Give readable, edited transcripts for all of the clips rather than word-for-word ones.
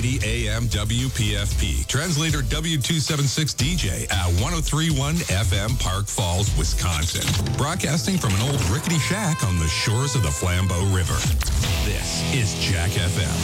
980 AM WPFP. Translator W276 DJ at 1031 FM Park Falls, Wisconsin. Broadcasting from an old rickety shack on the shores of the Flambeau River. This is Jack FM.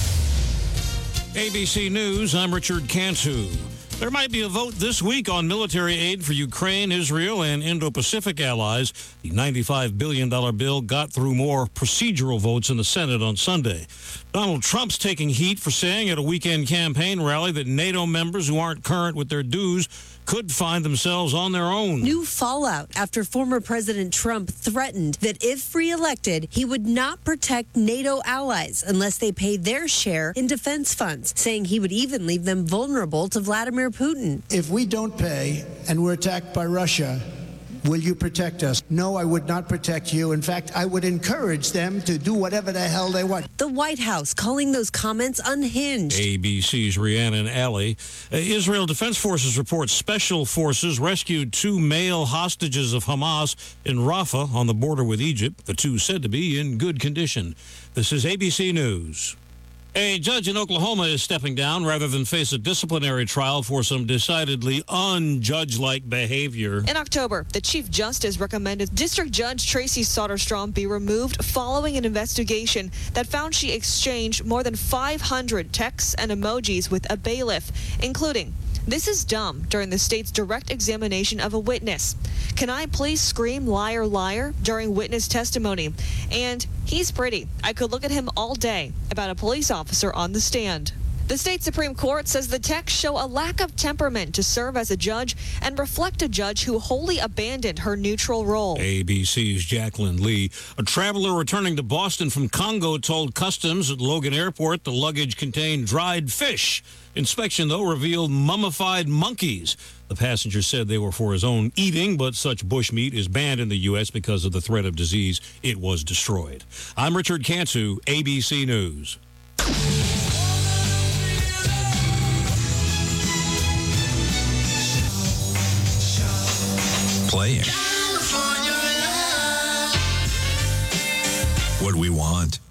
ABC News, I'm Richard Cantu. There might be a vote this week on military aid for Ukraine, Israel, and Indo-Pacific allies. The $95 billion bill got through more procedural votes in the Senate on Sunday. Donald Trump's taking heat for saying at a weekend campaign rally that NATO members who aren't current with their dues could find themselves on their own. New fallout after former President Trump threatened that if reelected, he would not protect NATO allies unless they pay their share in defense funds, saying he would even leave them vulnerable to Vladimir Putin. If we don't pay and we're attacked by Russia, will you protect us? No, I would not protect you. In fact, I would encourage them to do whatever the hell they want. The White House calling those comments unhinged. ABC's Rhiannon Alley. Israel Defense Forces report special forces rescued 2 male hostages of Hamas in Rafah on the border with Egypt. The 2 said to be in good condition. This is ABC News. A judge in Oklahoma is stepping down rather than face a disciplinary trial for some decidedly unjudge-like behavior. In October, the Chief Justice recommended District Judge Tracy Soderstrom be removed following an investigation that found she exchanged more than 500 texts and emojis with a bailiff, including, "This is dumb," during the state's direct examination of a witness. "Can I please scream liar, liar," during witness testimony. And "He's pretty. I could look at him all day," about a police officer on the stand. The state Supreme Court says the texts show a lack of temperament to serve as a judge and reflect a judge who wholly abandoned her neutral role. ABC's Jacqueline Lee. A traveler returning to Boston from Congo told customs at Logan Airport the luggage contained dried fish. Inspection, though, revealed mummified monkeys. The passenger said they were for his own eating, but such bushmeat is banned in the U.S. because of the threat of disease. It was destroyed. I'm Richard Cantu, ABC News. Playing what we want.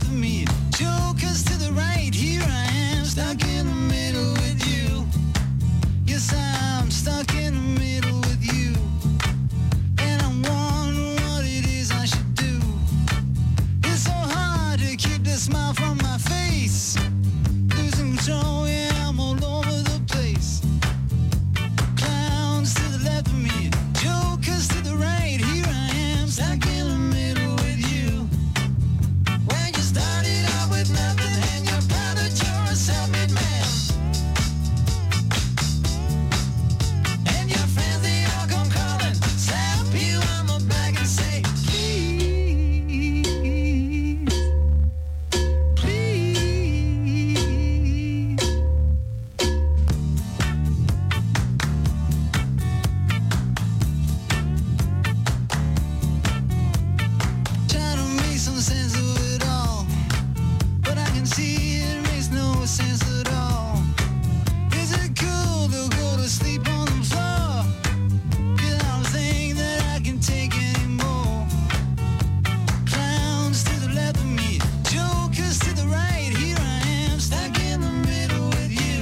of me. Jokers to the right, here I am, stuck in the middle with you. Yes, I'm stuck in the middle with you. And I'm wondering what it is I should do. It's so hard to keep the smile from my face. Losing control, yeah, I'm all over the place. Clowns to the left of me, jokers to the right, here I am, stuck in the middle with you. When you started out with nothing and you're proud that you're a self-made man. And your friends, they all come calling, slap you on the back and say, please, please. Trying to make some sense of it all, but I can see it makes no sense at all. Is it cool to go to sleep on the floor? 'Cause I don't think that I can take anymore. Clowns to the left of me, jokers to the right, here I am, stuck in the middle with you.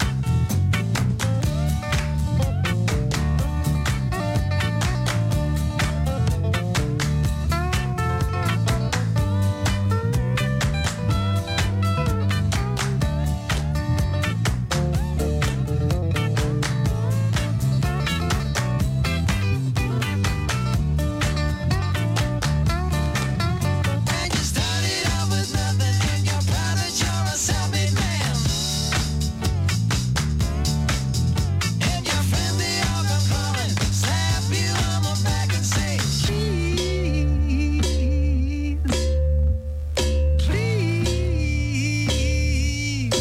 And you started out with nothing and you're proud that you're a self-made man. And your friends, they all come calling, slap you on the back and say, please, please.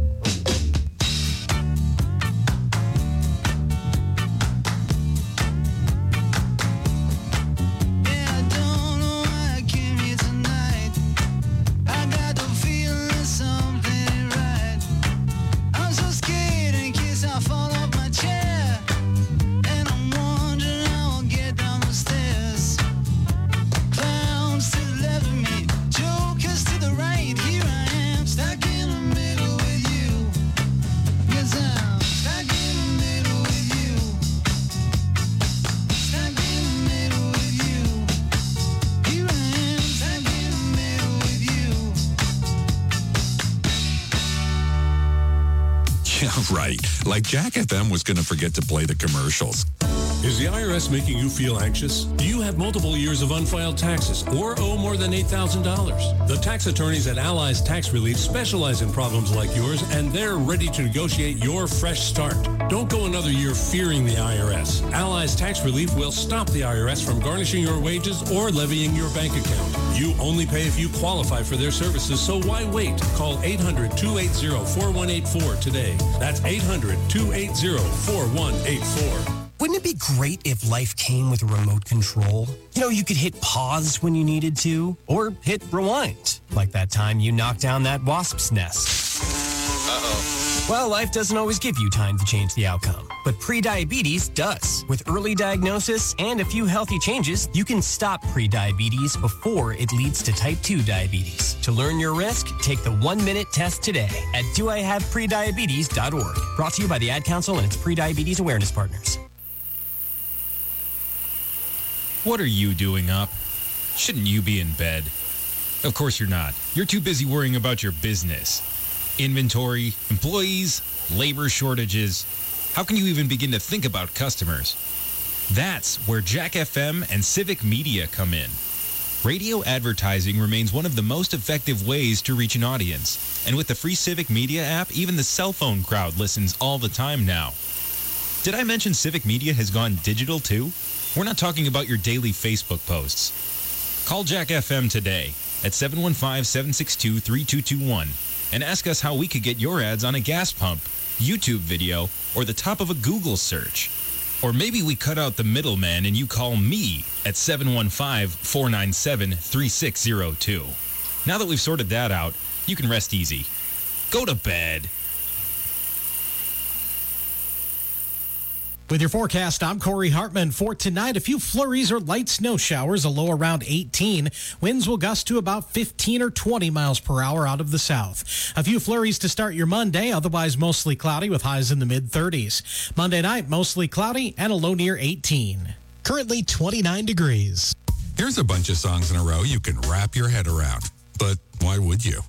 Yeah, I don't know why I came here tonight. I got the feeling that something ain't right. I'm so scared in case I fall off my chair. And I'm wondering how I'll get down the stairs. Clowns to the left of me, jokers to the right, here I am, stuck in the middle with you. Yes, I'm stuck in the middle with you. Stuck in the middle with you. Here I am, stuck in the middle with you. Yeah, right. Like Jack FM was going to forget to play the commercials. Is the IRS making you feel anxious? Do you have multiple years of unfiled taxes or owe more than $8,000? The tax attorneys at Allies Tax Relief specialize in problems like yours, and they're ready to negotiate your fresh start. Don't go another year fearing the IRS. Allies Tax Relief will stop the IRS from garnishing your wages or levying your bank account. You only pay if you qualify for their services, so why wait? Call 800-280-4184 today. That's 800-280-4184. Wouldn't it be great if life came with a remote control? You know, you could hit pause when you needed to, or hit rewind, like that time you knocked down that wasp's nest. Uh-oh. Well, life doesn't always give you time to change the outcome, but prediabetes does. With early diagnosis and a few healthy changes, you can stop prediabetes before it leads to type 2 diabetes. To learn your risk, take the 1-minute test today at doihaveprediabetes.org. Brought to you by the Ad Council and its prediabetes awareness partners. What are you doing up? Shouldn't you be in bed? Of course you're not. You're too busy worrying about your business. Inventory, employees, labor shortages. How can you even begin to think about customers? That's where Jack FM and Civic Media come in. Radio advertising remains one of the most effective ways to reach an audience. And with the free Civic Media app, even the cell phone crowd listens all the time now. Did I mention Civic Media has gone digital too? We're not talking about your daily Facebook posts. Call Jack FM today at 715-762-3221 and ask us how we could get your ads on a gas pump, YouTube video, or the top of a Google search. Or maybe we cut out the middleman and you call me at 715-497-3602. Now that we've sorted that out, you can rest easy. Go to bed. With your forecast, I'm Corey Hartman. For tonight, a few flurries or light snow showers, a low around 18. Winds will gust to about 15 or 20 miles per hour out of the south. A few flurries to start your Monday, otherwise mostly cloudy with highs in the mid-30s. Monday night, mostly cloudy and a low near 18. Currently 29 degrees. Here's a bunch of songs in a row you can wrap your head around. But why would you?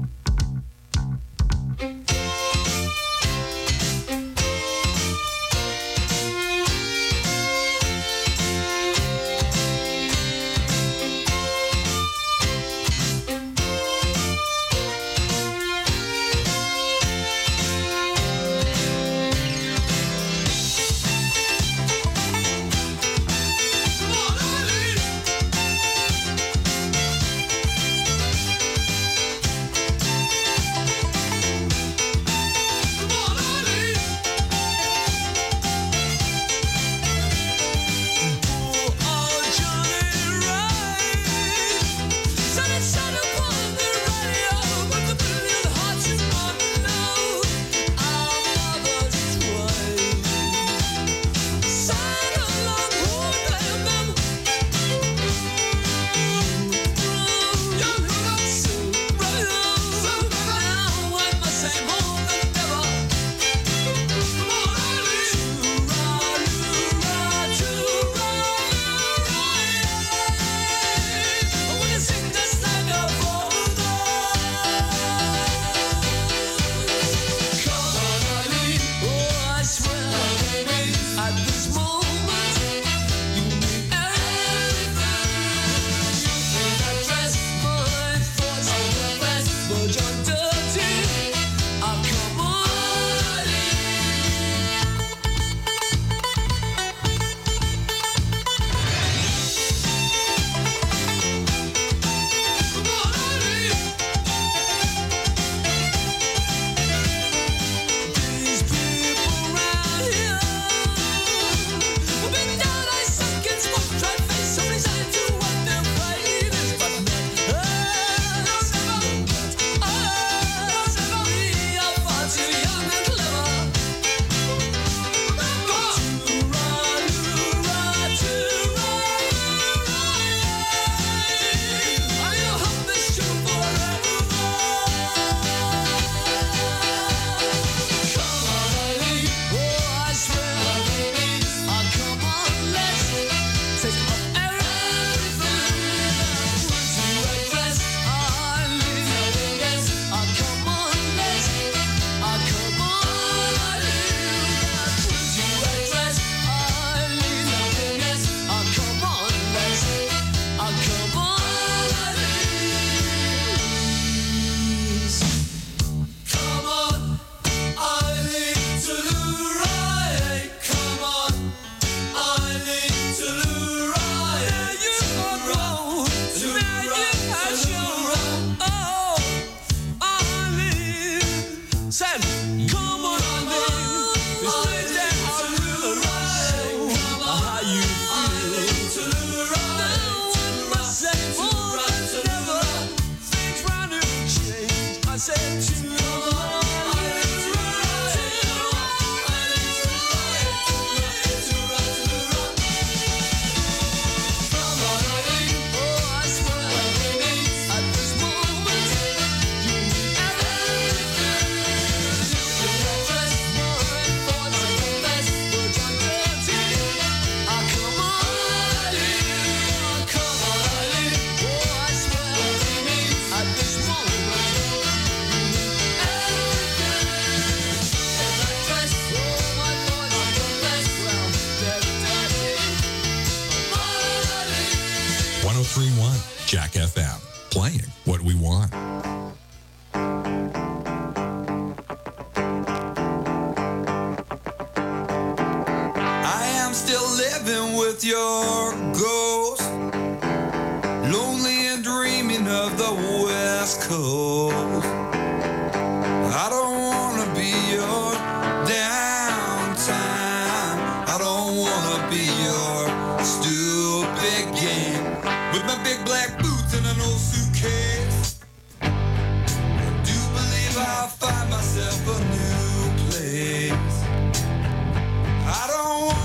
Jack FM, playing what we want. I am still living with your ghost, lonely and dreaming of the West Coast. I don't want to be your downtime. I don't want to be your stupid game with my big black boots and an old suitcase. I do believe I'll find myself a new place. I don't want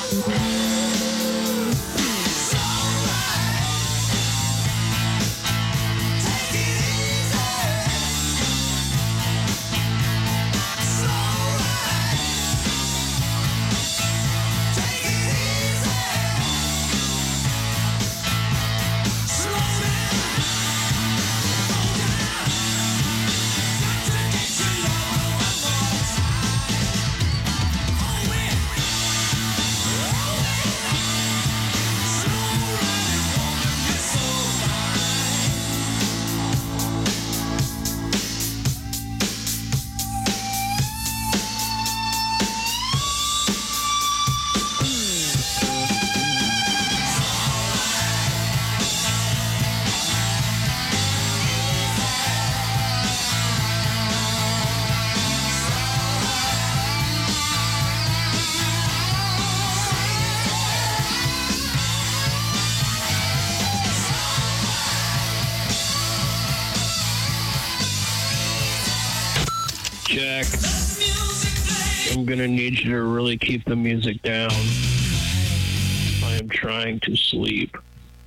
Jack, I'm gonna need you to really keep the music down. I am trying to sleep.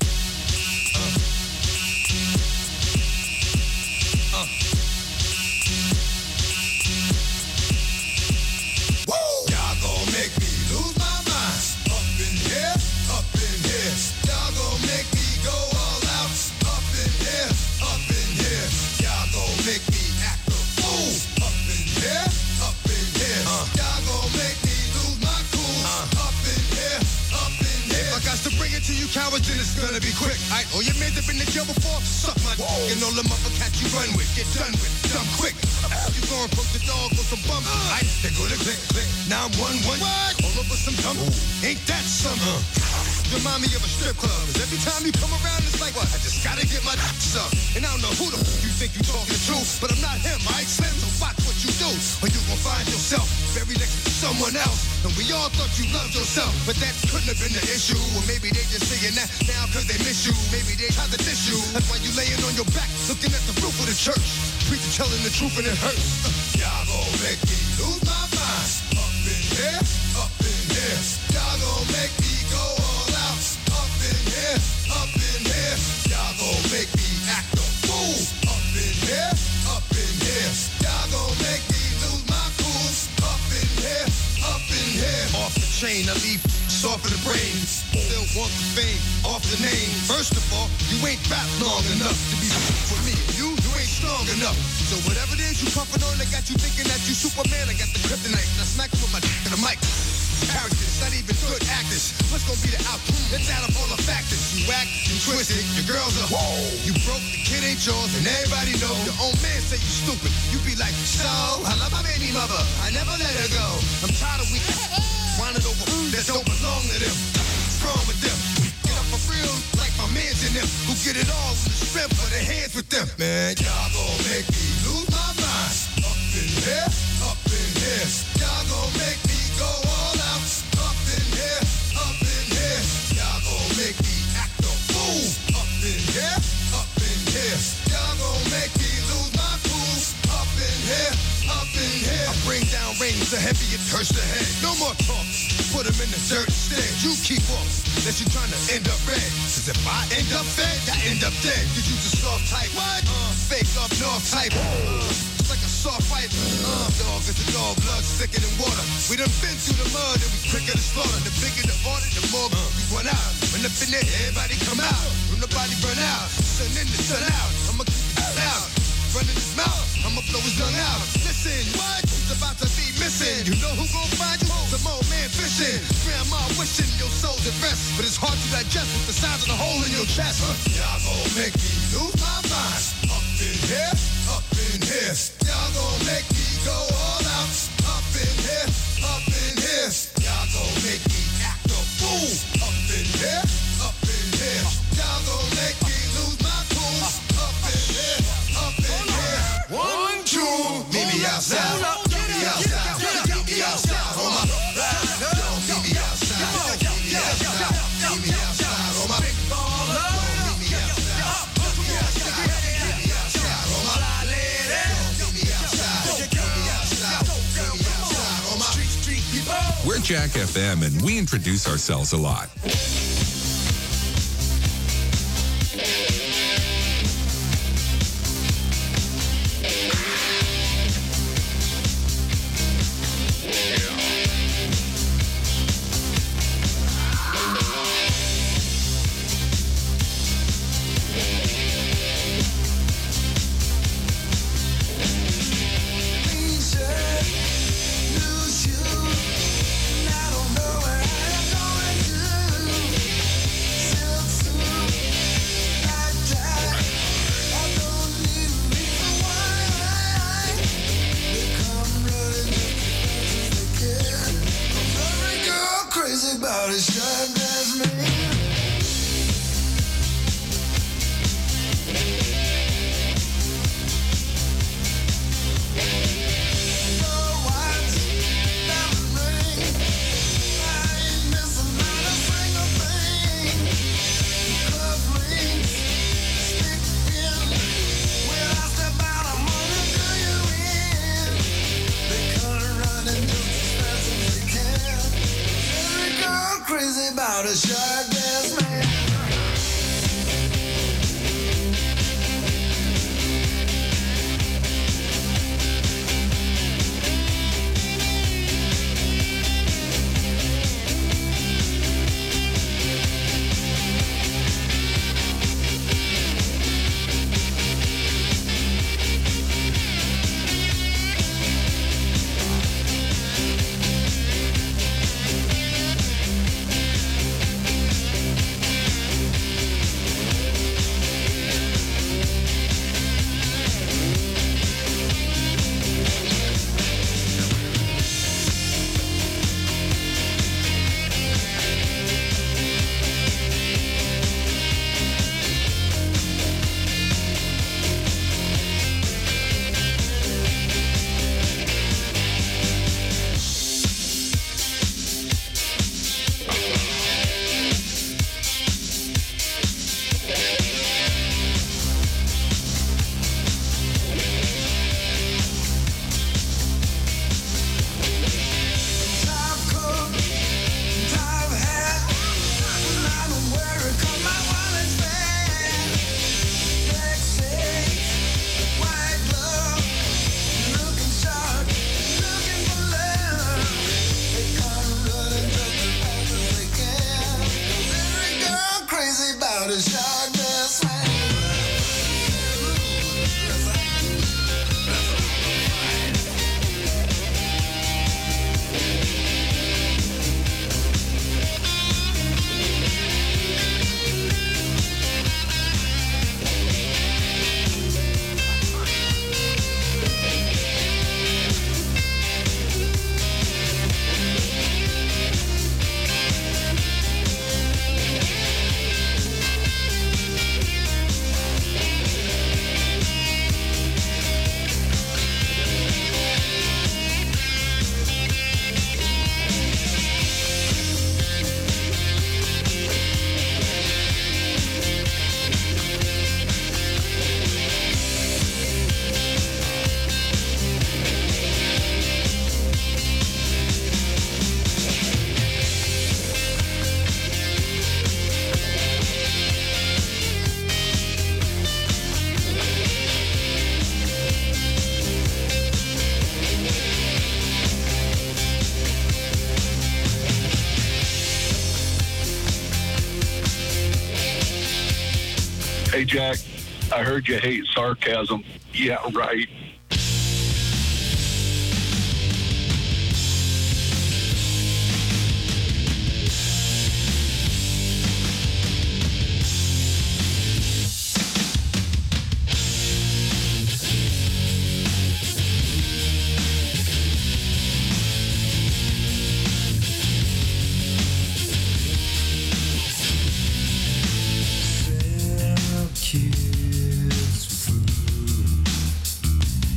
Y'all gon' make me lose my mind. Up in here, up in here. Y'all gon' make me go all out. Up in here, up in here. Y'all gon' make me act a fool. Up in here, up in here. Y'all gon' make me lose my cool. Up in here, up in here. If I got to bring it to you cowards, then it's gonna be quick. All your men that been in jail before, suck my dick. And all them other cats you run with, get done with, dumb quick. You gon' poke the dog with some bum. They go to click, click. 911. All over some dumb. Ain't that something? Remind me of a strip club. 'Cause every time you come around, it's like, what? I just gotta get my sucked. And I don't know who the you think you talking the truth, but I'm not him, right? Slim, so watch what you do, or you gon' find yourself buried next to someone else. And we all thought you loved yourself, but that couldn't have been the issue. Or maybe they just saying that now 'cause they miss you. Maybe they tried to diss you. That's why you laying on your back, looking at the roof of the church. Preacher telling the truth and it hurts. Y'all gon' make me lose my mind. Up in here, up in here. Y'all gon' make me go all out. Up in here, up in here. Y'all gon' make me act a fool. Up in here, up in here. Y'all gon' make me lose my cool. Up in here, up in here. Off the chain, I leave off of the brain. Still want the fame, off the name. First of all, you ain't rap long enough to be with me. You ain't strong enough. So whatever it is you puffin' on, that got you thinking that you Superman. I got the kryptonite. Now smack you with my dick in the mic. Characters, not even good actors. What's gonna be the outcome? Let's add up all the factors. You whack, you twisted, your girls are whoa. You broke, the kid ain't yours, and everybody know. Your own man say you stupid. You be like, so I love my baby mother. I never let her go. I'm tired of we wanted over that don't belong to them. What's wrong with them? Get up for real, like my mans in them, who get it all with the strength of their hands with them. Man, y'all gon' make me lose my mind. Up in here, up in here. Y'all gon' make me go all out. Up in here, up in here. Y'all gon' make me act a fool. Up in here, up in here. Y'all gon' make me lose my cool. Up in here, up in here. I bring down rain so heavy it hurts the head. No more talk. Put him in the dirt instead. You keep off, that you trying to end up red. 'Cause if I end up fed, I end up dead. Cause you just soft type. What? Fake up north type. It's like a soft fight. Dog is a dog, blood thicker than water. We done been through the mud and we quicker to slaughter. The bigger the order, the more we run out. When up in there, everybody come out. When the body burn out, sun in the sun out. I'ma keep it loud. Running his mouth, I'ma blow his lung out. Listen, what? He's about to be missing. You know who gon' find you? Some old man fishing. Grandma wishing your soul's at rest, but it's hard to digest with the size of the hole in your chest. Y'all gon' make me lose my mind. Up in here, up in here. Y'all gon' make me go all out. Up in here, up in here. Y'all gon' make me act a fool. Up in here, up in here. Y'all gon' make me lose my cool. Up in here, up in here. 1, 2, meet me outside. Meet me outside. Meet me outside. On my don't meet me outside. Meet me outside. Meet me outside. On my big baller. Meet me outside. Meet me outside. Meet me outside. On my lady. Meet me outside. Meet me outside. Meet me outside. On my street people. We're Jack FM, and we introduce ourselves a lot. Hey, Jack, I heard you hate sarcasm. Yeah, right. Kids food.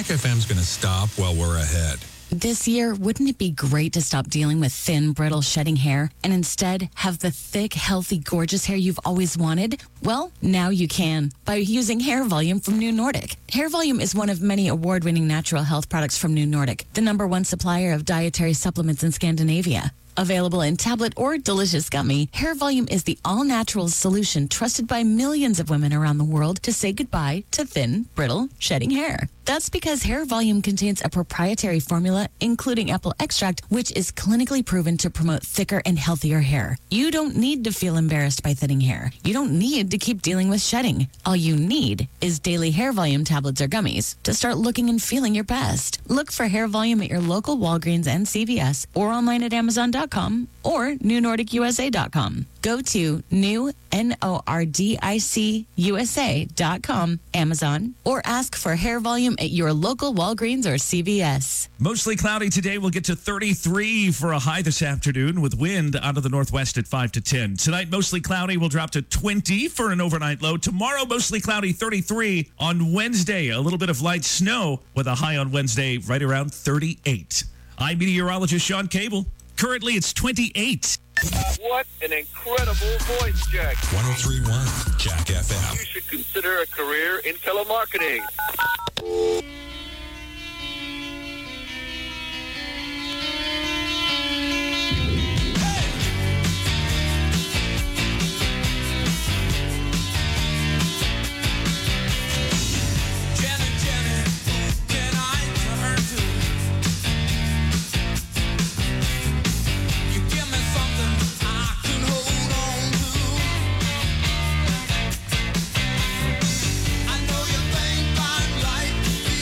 Jack FM's going to stop while we're ahead. This year, wouldn't it be great to stop dealing with thin, brittle, shedding hair and instead have the thick, healthy, gorgeous hair you've always wanted? Well, now you can by using Hair Volume from New Nordic. Hair Volume is one of many award-winning natural health products from New Nordic, the #1 supplier of dietary supplements in Scandinavia. Available in tablet or delicious gummy, Hair Volume is the all-natural solution trusted by millions of women around the world to say goodbye to thin, brittle, shedding hair. That's because Hair Volume contains a proprietary formula, including apple extract, which is clinically proven to promote thicker and healthier hair. You don't need to feel embarrassed by thinning hair. You don't need to keep dealing with shedding. All you need is daily Hair Volume tablets or gummies to start looking and feeling your best. Look for Hair Volume at your local Walgreens and CVS or online at Amazon.com or NewNordicUSA.com. Go to NewNordicUSA.com, Amazon, or ask for Hair Volume at your local Walgreens or CVS. Mostly cloudy today. We'll get to 33 for a high this afternoon with wind out of the northwest at 5 to 10. Tonight, mostly cloudy. We'll drop to 20 for an overnight low. Tomorrow, mostly cloudy, 33. On Wednesday, a little bit of light snow with a high on Wednesday right around 38. I'm meteorologist Sean Cable. Currently, it's 28. What an incredible voice, Jack. 103.1 Jack FM. You should consider a career in telemarketing. I know you think I'm like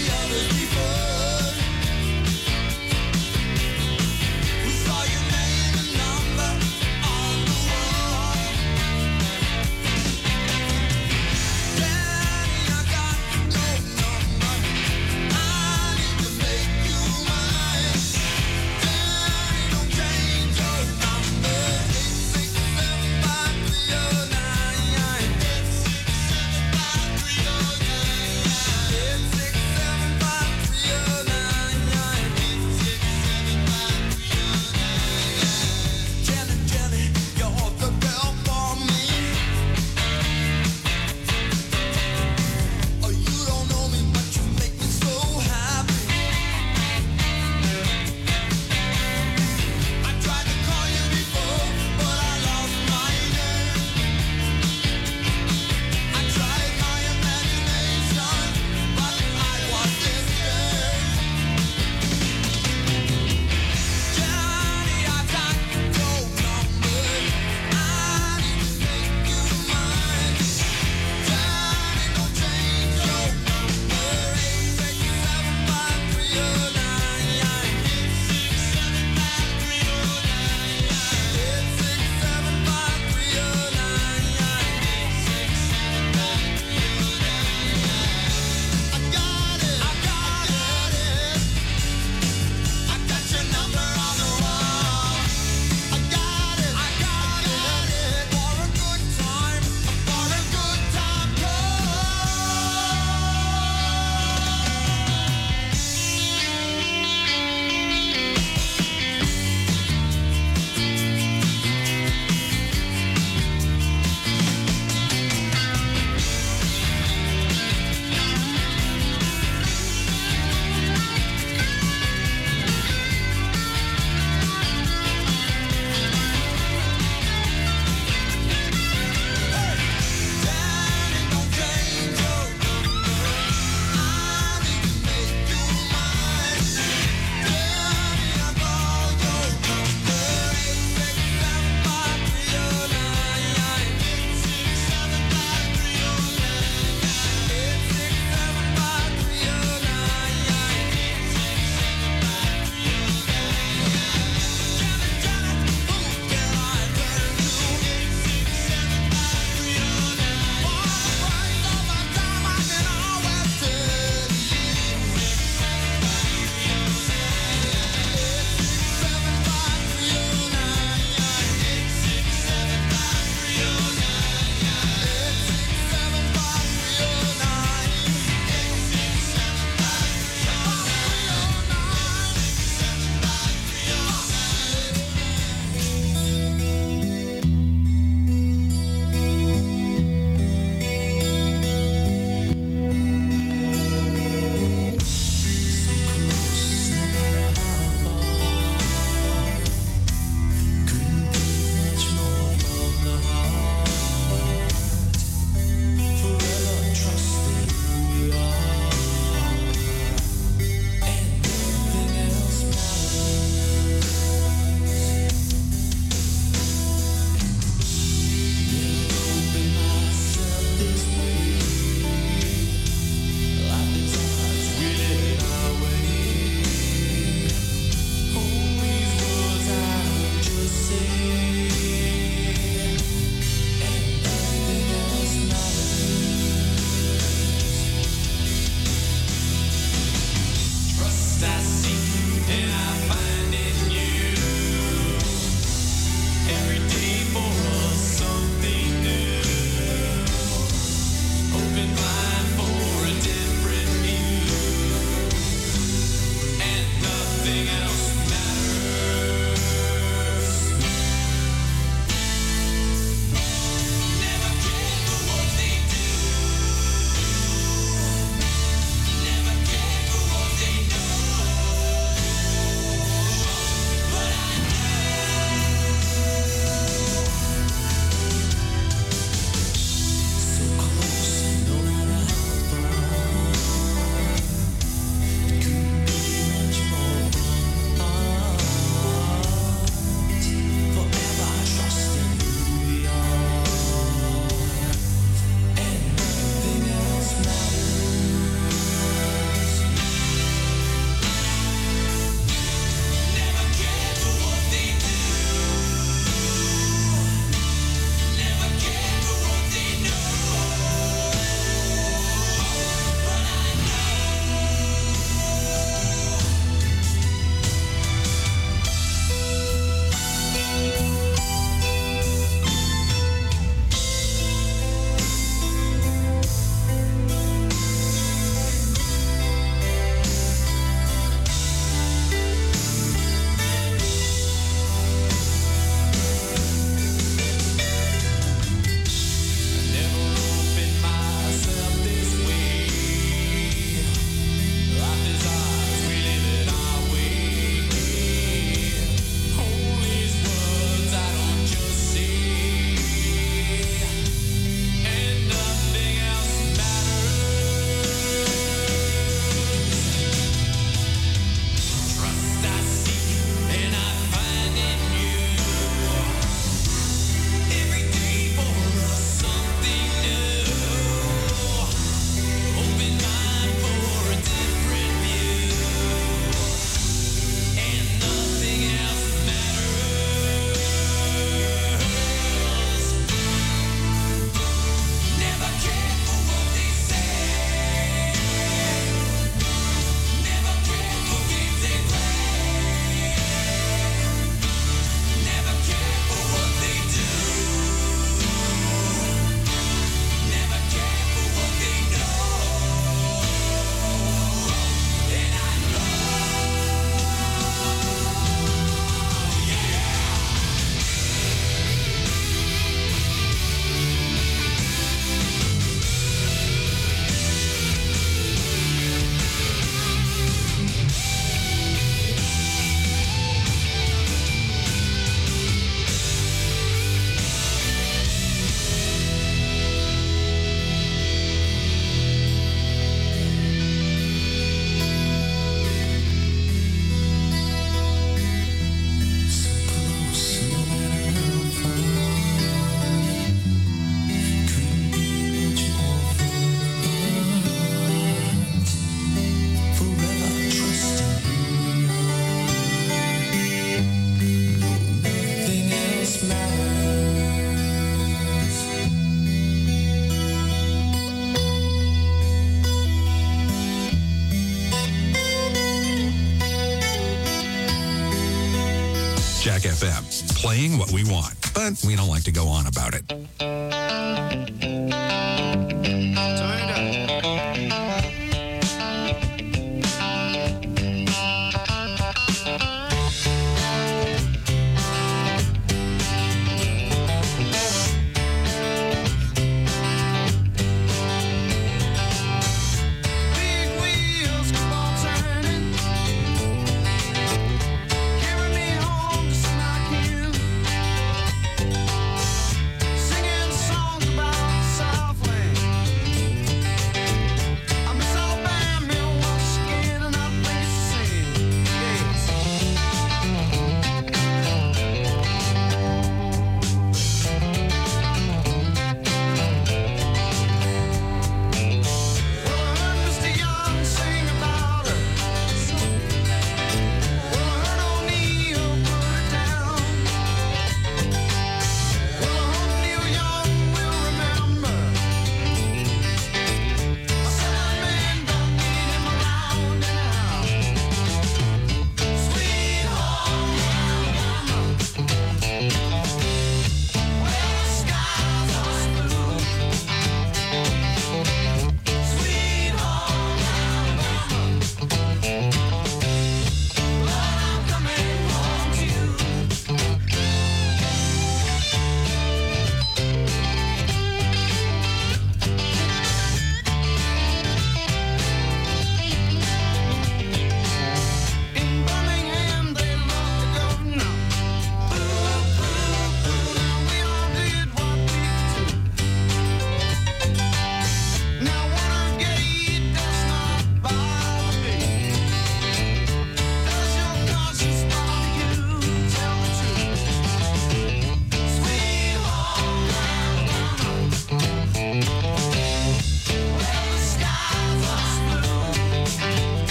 Jack FM, playing what we want, but we don't like to go on about it. Singing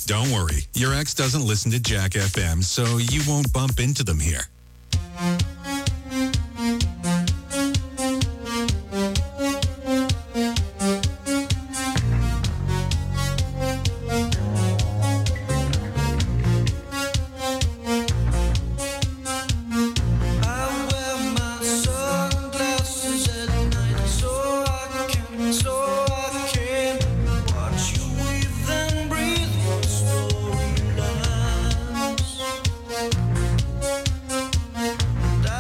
Don't worry, your ex doesn't listen to Jack FM, so you won't bump into them here.